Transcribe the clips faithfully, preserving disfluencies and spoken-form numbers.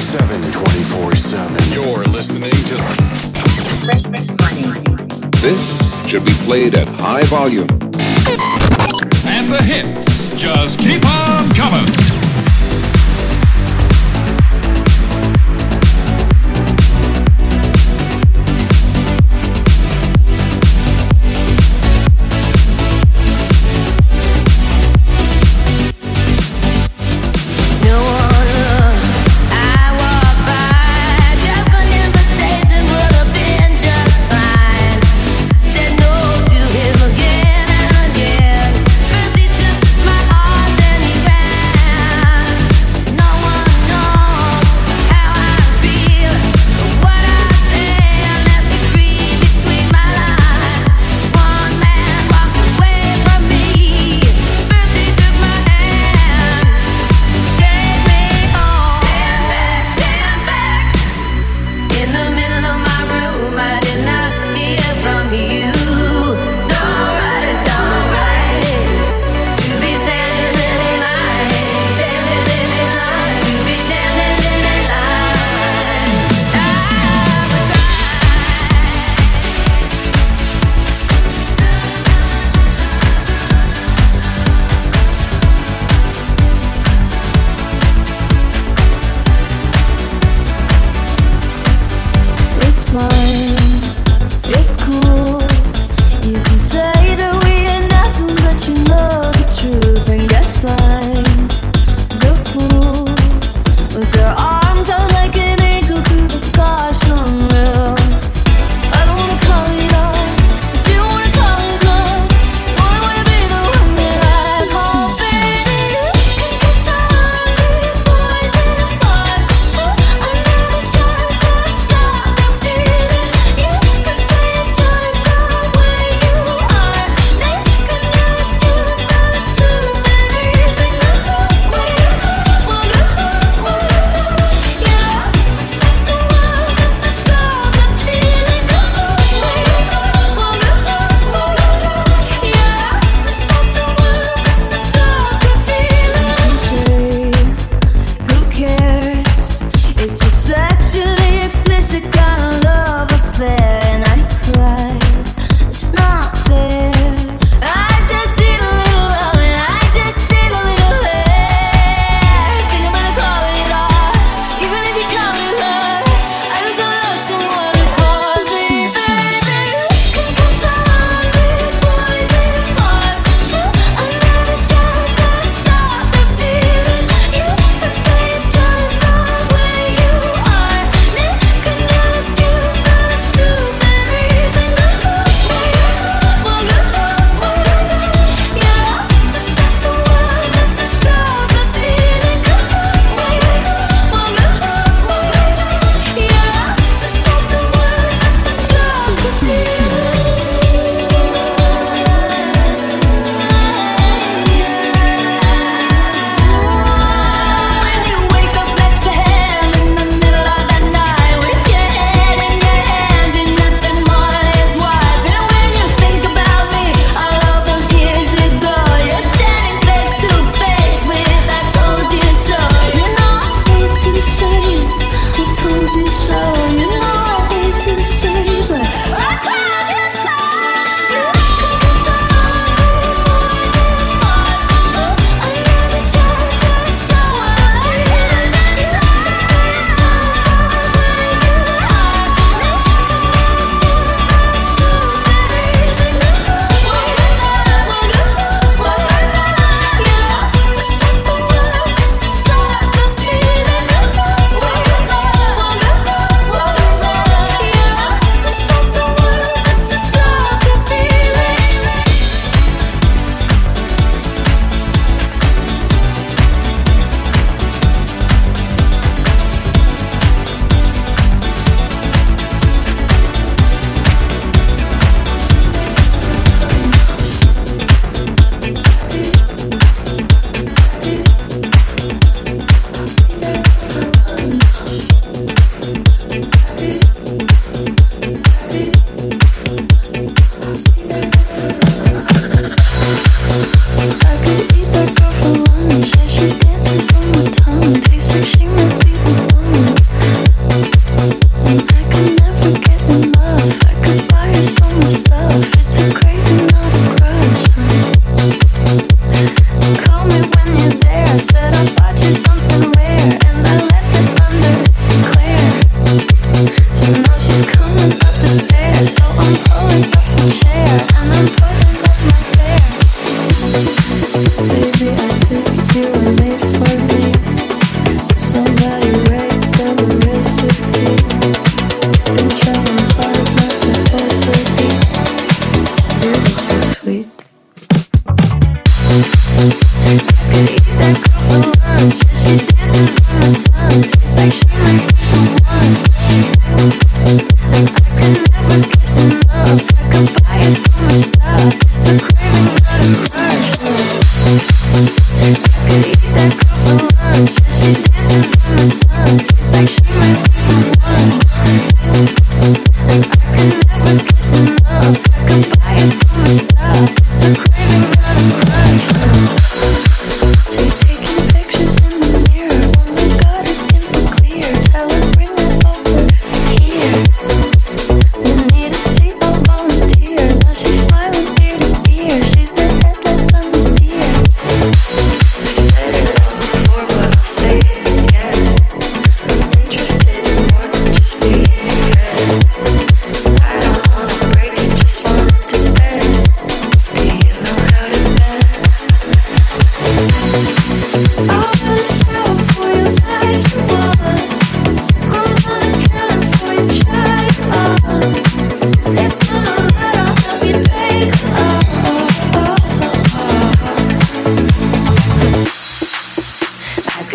seven, twenty-four seven. You're listening to Fresh Mix Money. This should be played at high volume. And the hits just keep on coming. Again and again, 'cause he took my heart and he ran.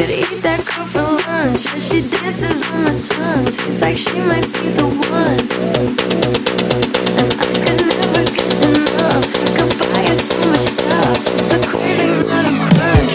could eat that girl for lunch, and she dances on my tongue. Tastes like she might be the one, and I could never get enough. I could buy her so much stuff. It's a craving, not a crush.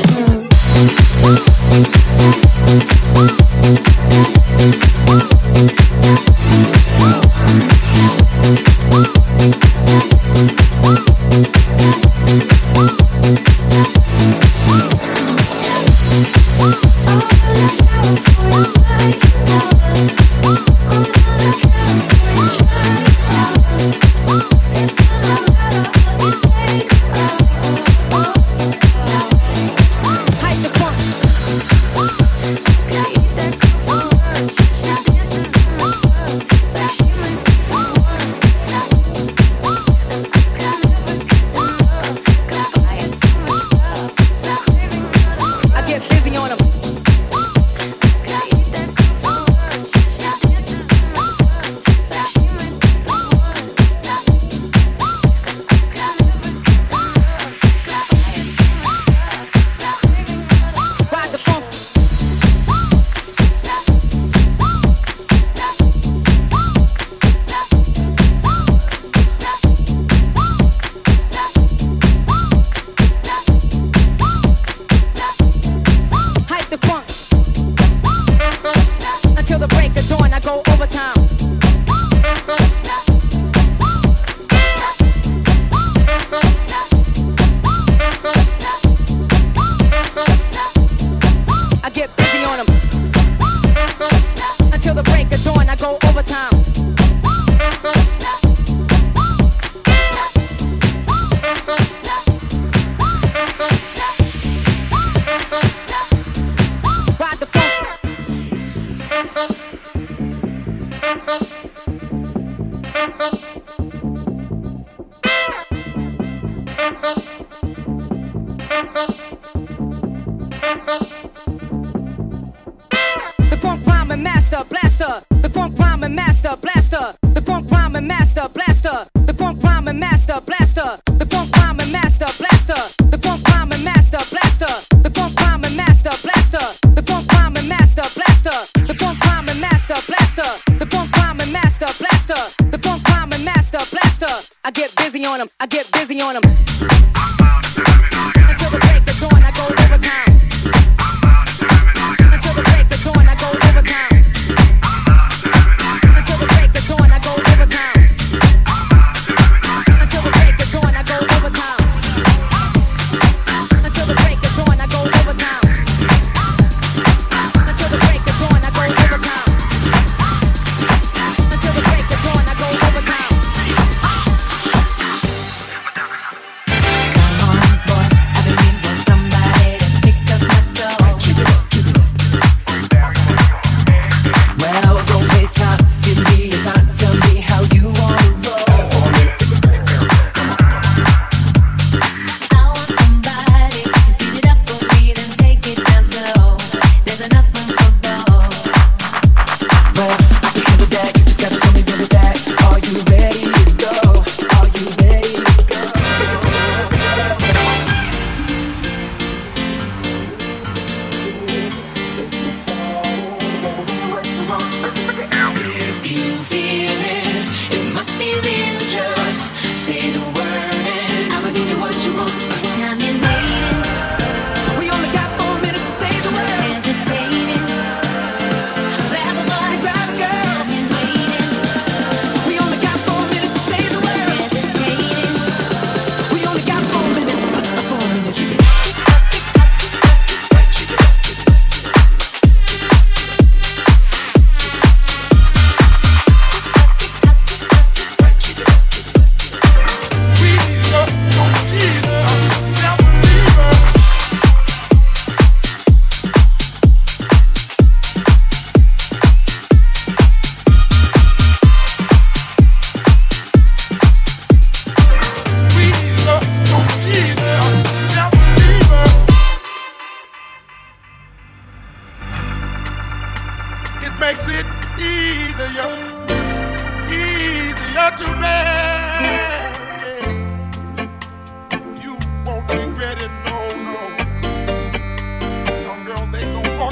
You won't regret it, no, no. No, girls, they gon'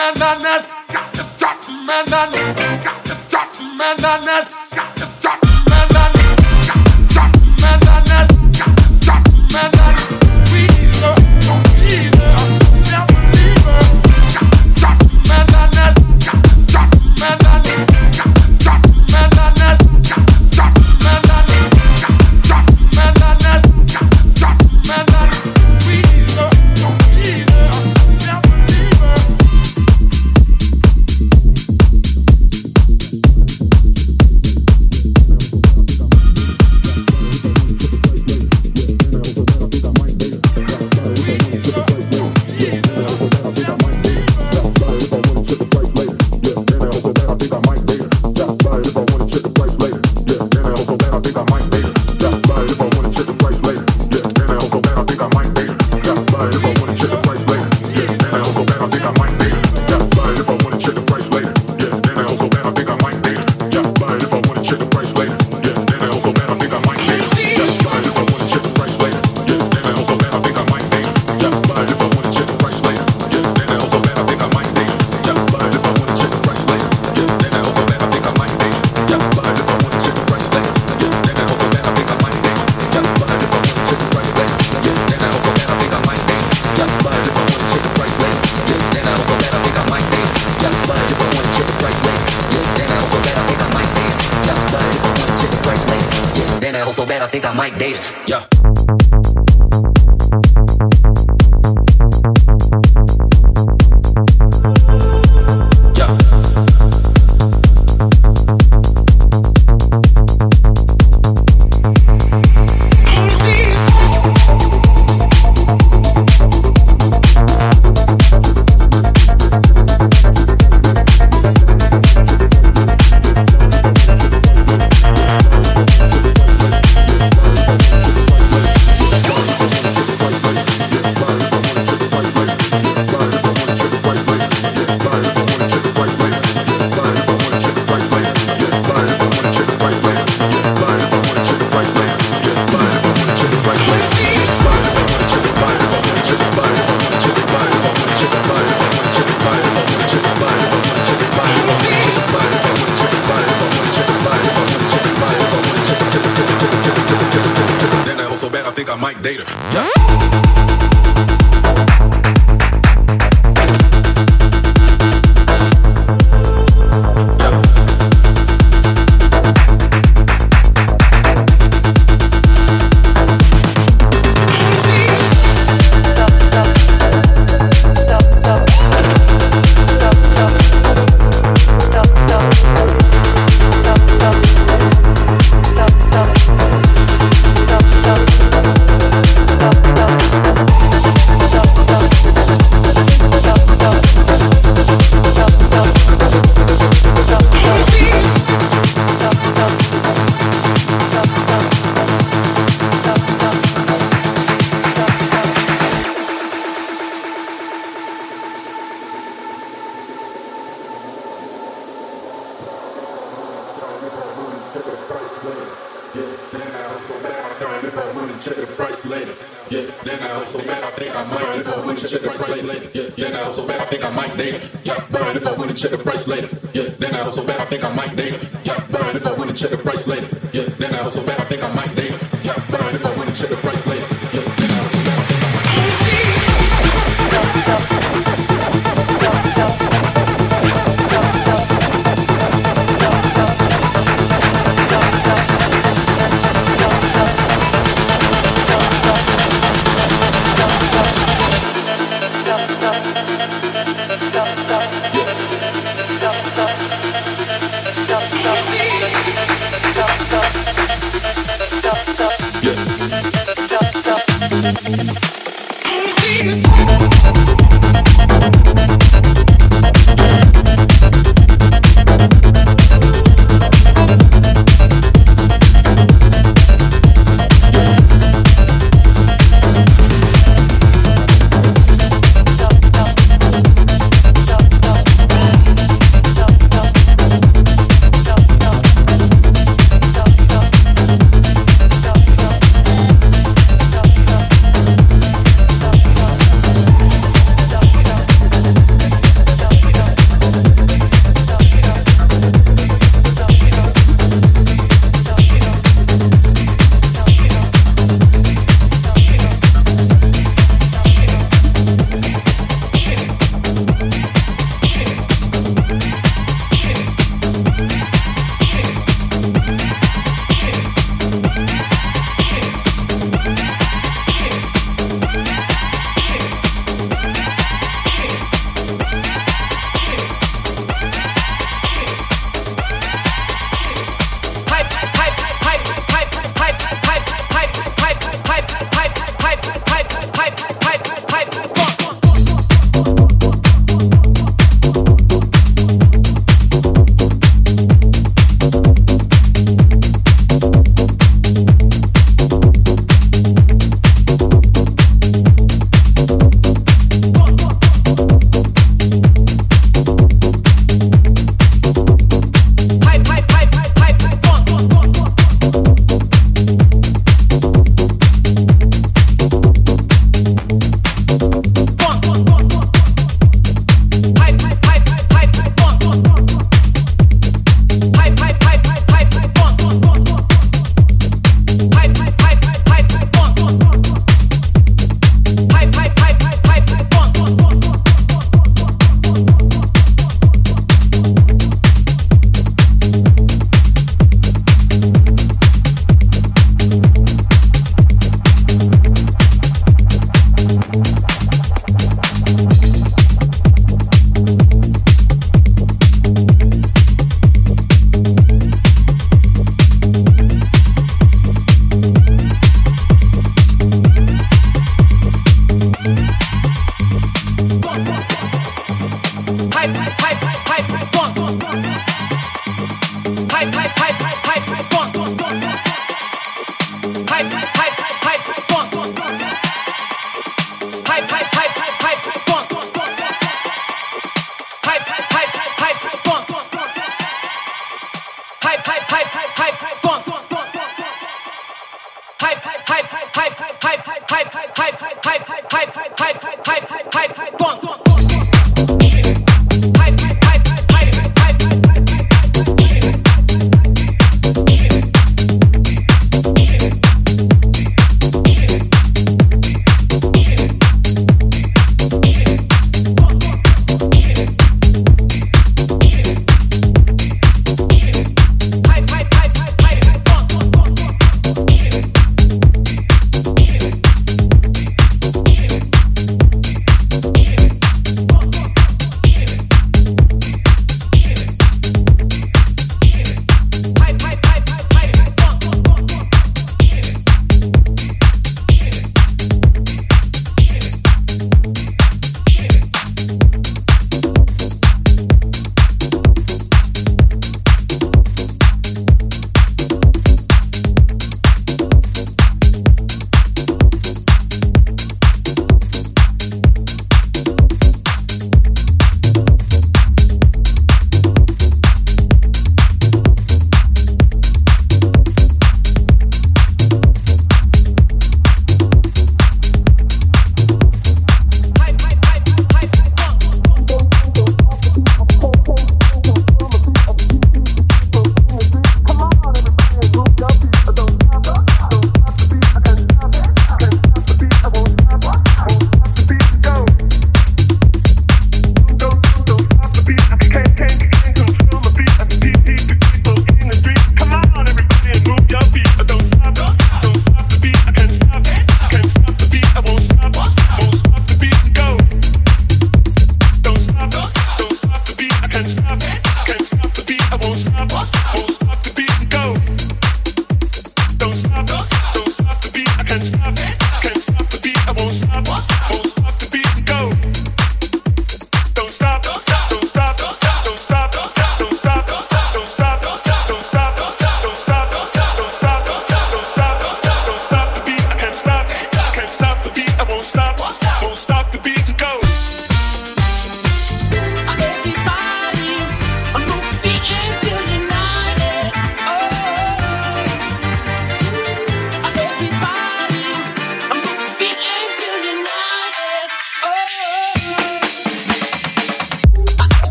Yeah.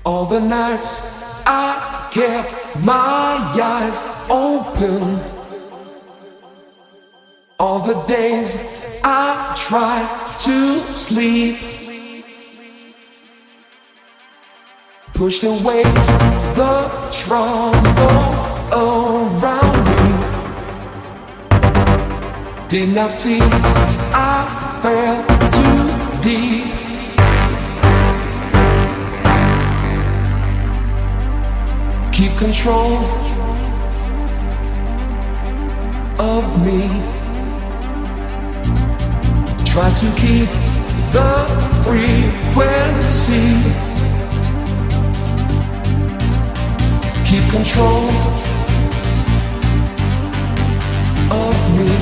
All the nights I kept my eyes open. All the days I tried to sleep. Pushed away the troubles around me. Did not see I fell too deep. Keep control of me. Try to keep the frequency. Keep control of me.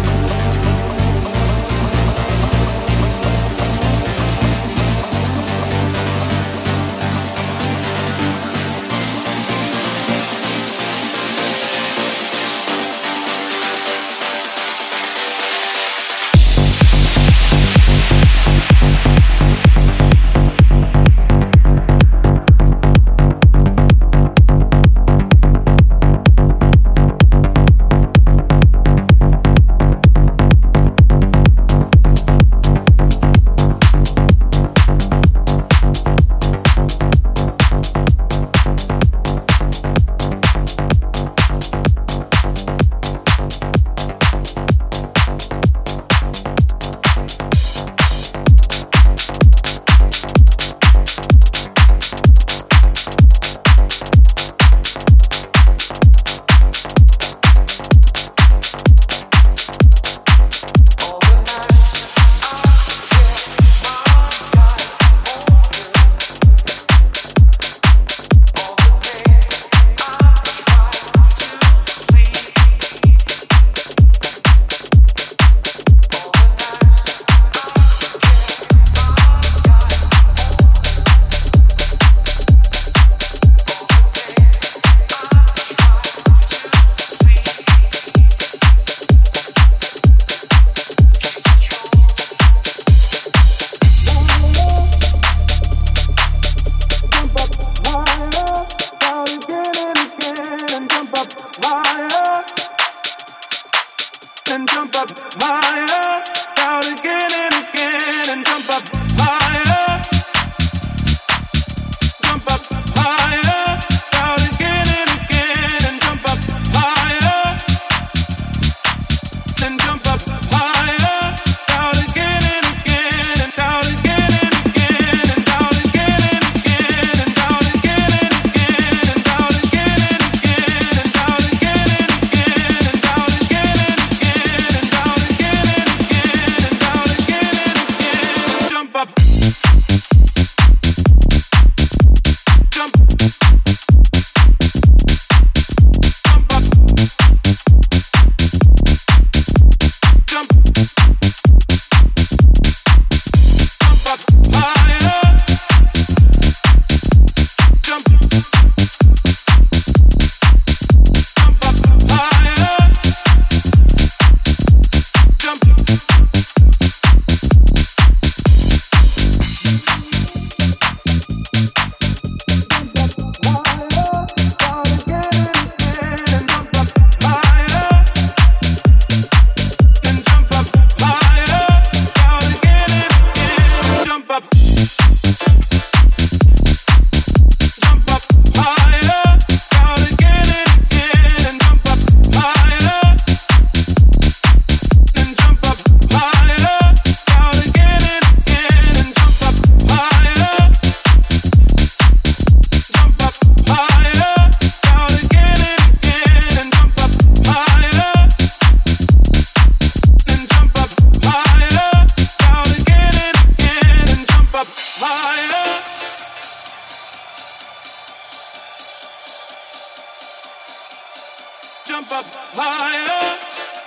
Jump up higher.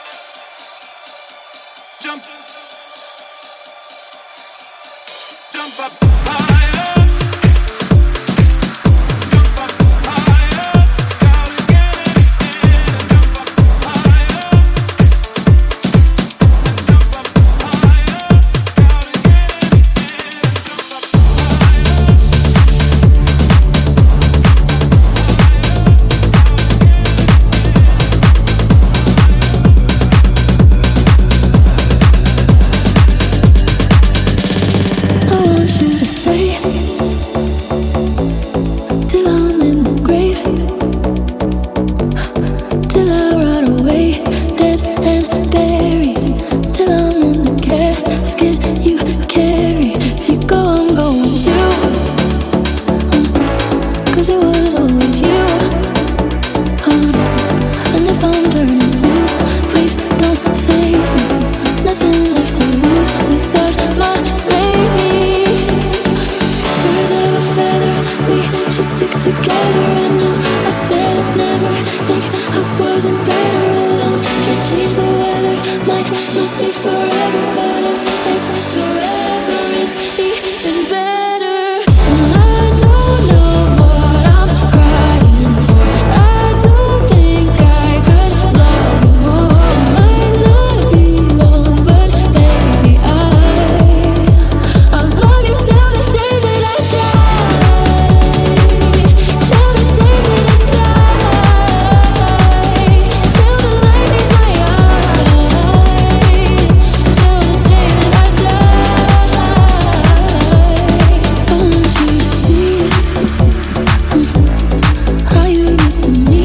Jump. Jump up higher. Jump up higher. Down again and again. Jump up higher. Jump up higher. Down again and again. Jump up higher. 'cause it was always you. Oh, and if I'm turning blue, please don't save me. Nothing left to lose without my baby. Birds of a feather, we should stick together. I know I said I'd never think I wasn't better alone. Can't change the weather, might not be forever, but if it's forever, it's even better. And I don't know what I'm crying for. I don't think I could love you more. It might not be long, but baby, I I'll love you till the day that I die. Till the day that I die. Till the light leaves my eyes. Till the day that I die. Don't you see how you get to me?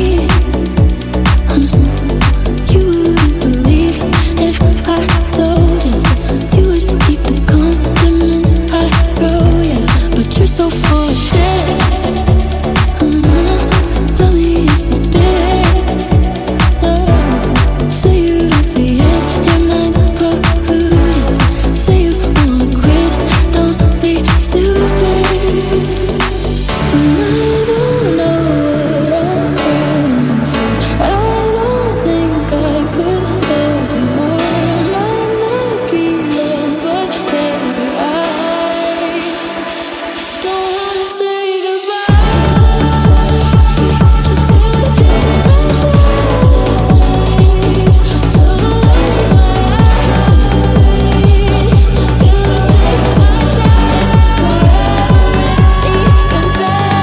You wouldn't believe if I told you. You would keep the compliments I throw you, but you're so full of shit. Uh-huh. Tell me it's a bit. Oh. Say you don't see it, your mind's polluted. Say you wanna quit, don't be stupid. And I don't know what I'm crying for. I don't think I could love you more. Might not be long, but baby, I don't wanna say goodbye. Just till the day that I die. Till the light leaves my eyes. Till the day that I die. Forever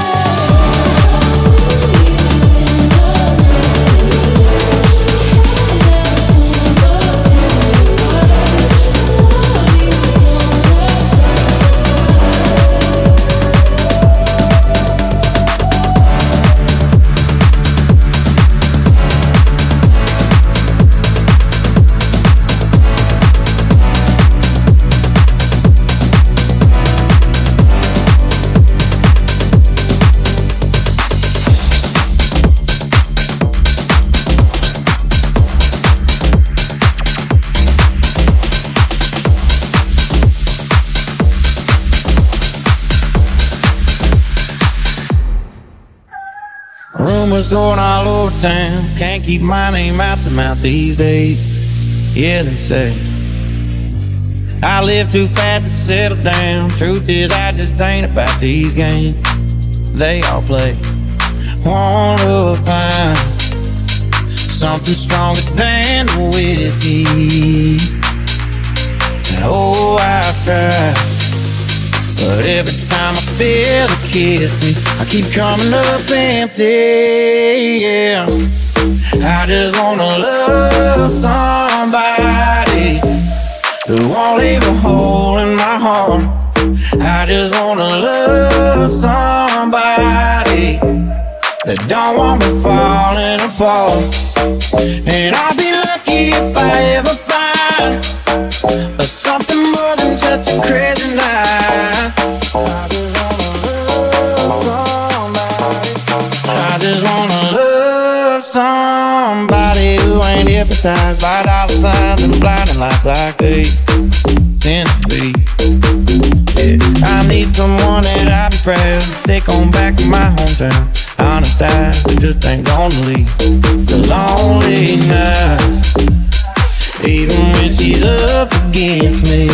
Rumors going all over town. Can't keep my name out the mouth these days. Yeah, they say I live too fast to settle down. Truth is, I just ain't about these games they all play. Wanna find something stronger than the whiskey. And oh, I've tried, but every time I feel it kiss me, I keep coming up empty, yeah. I just wanna love somebody who won't leave a hole in my heart. I just wanna love somebody that don't want me falling apart. And I'll be lucky if I ever find something more than just a crazy night. I just wanna love somebody who ain't hypnotized by dollar signs and blinding lights like they tend to be. Yeah, I need someone that I'd be proud to take on back to my hometown. Honest eyes, they just ain't gonna leave. It's a lonely night, even when she's up against me.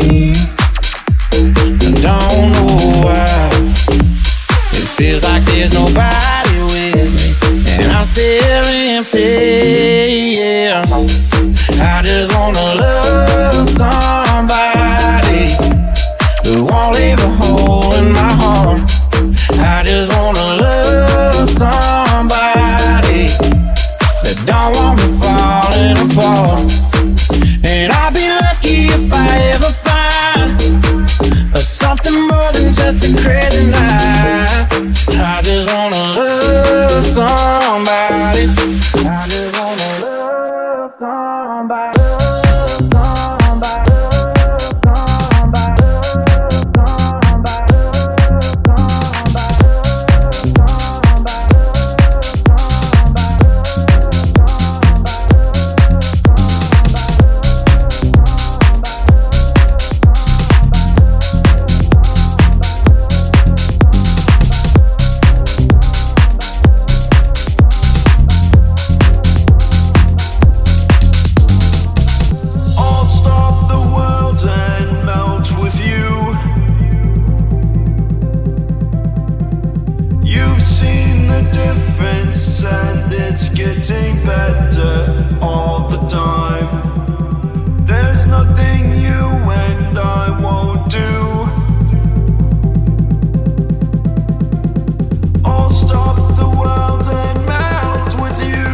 I don't know why it feels like there's nobody with me, and I'm still empty, yeah. I just wanna love somebody who won't leave a hole in my heart. I just wanna love somebody that don't want me falling apart. And I'll be lucky if I ever find something more than just a crazy night. I just wanna love somebody. I just wanna love somebody. Love somebody. Love somebody. Love somebody. You've seen the difference, and it's getting better all the time. There's nothing you and I won't do. I'll stop the world and melt with you.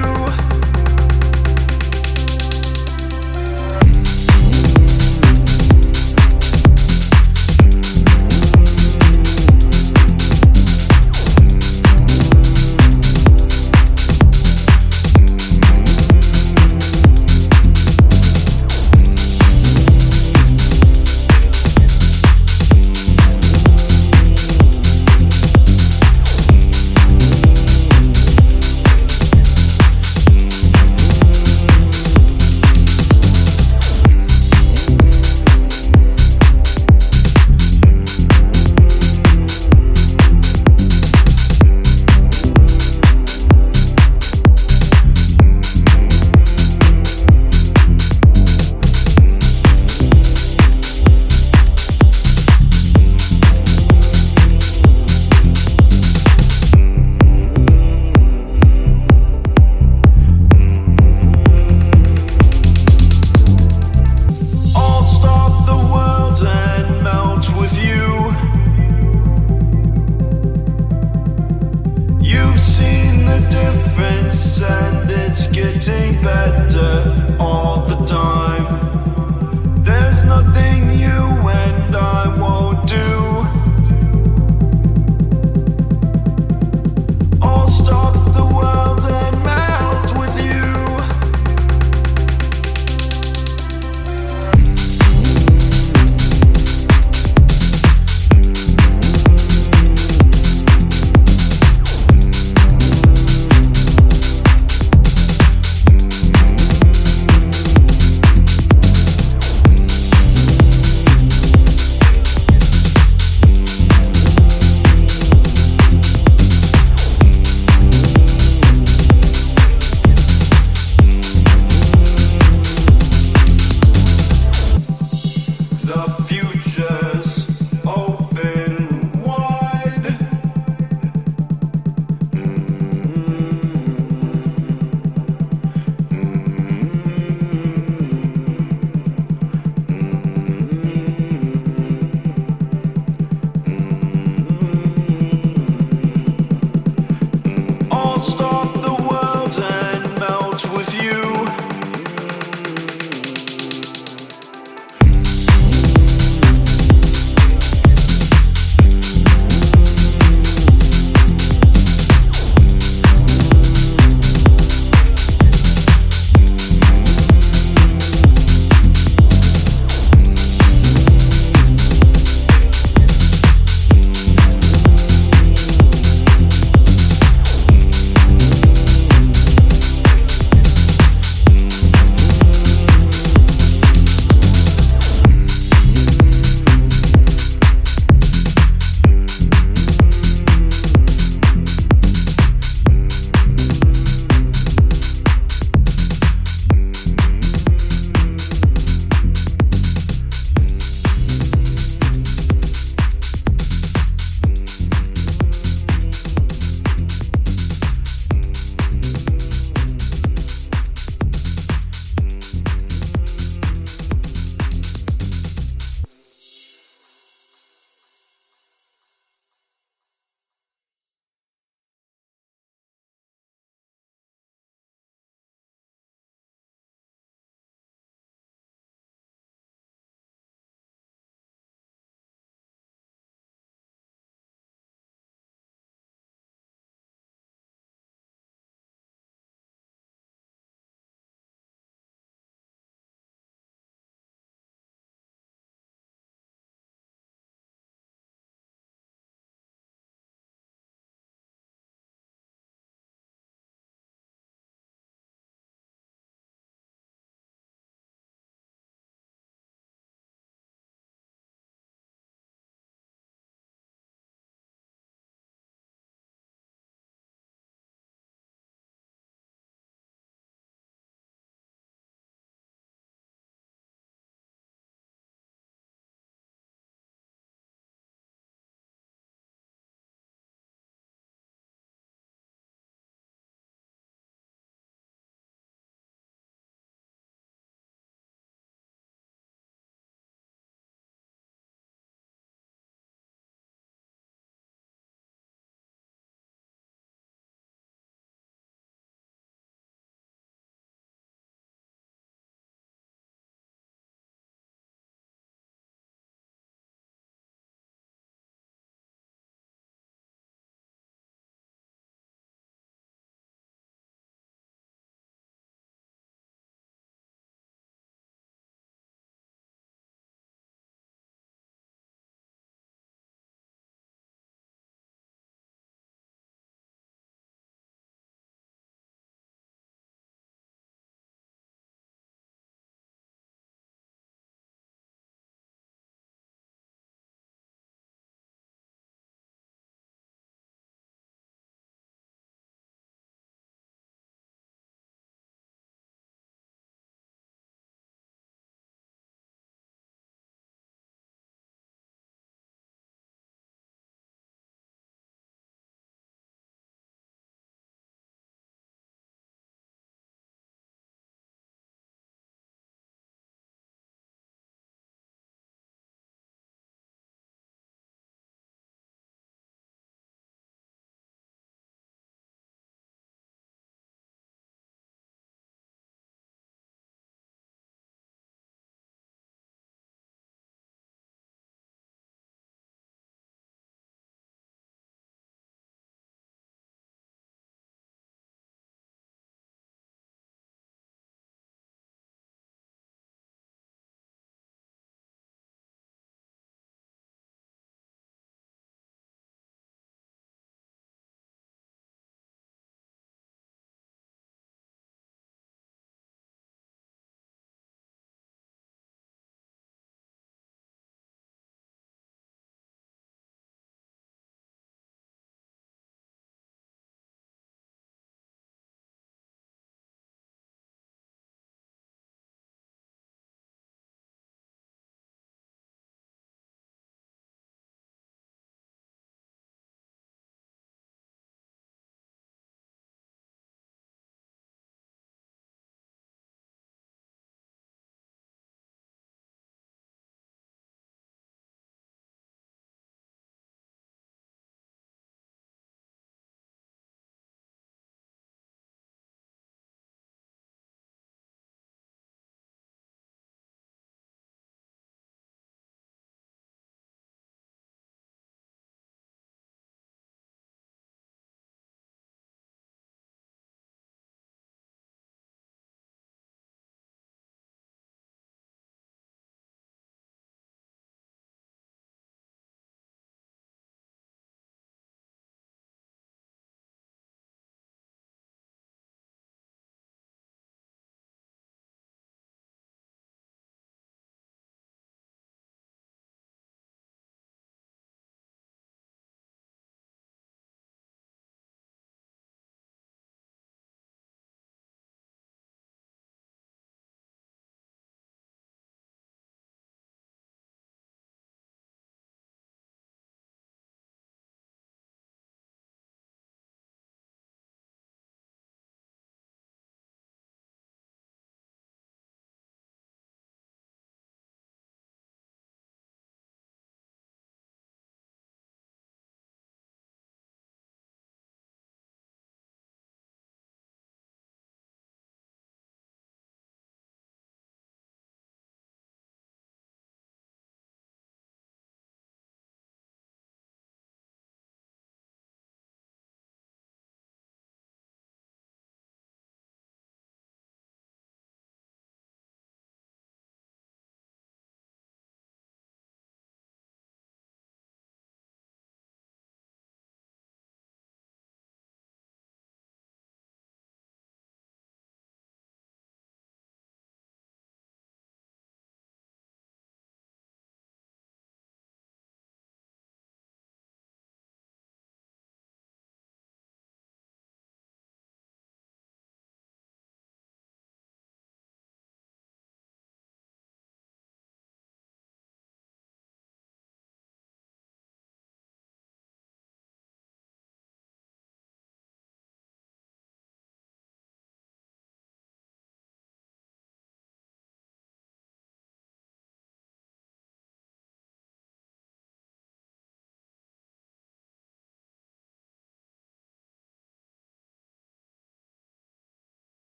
And it's getting better all the time. There's nothing you and I won't do.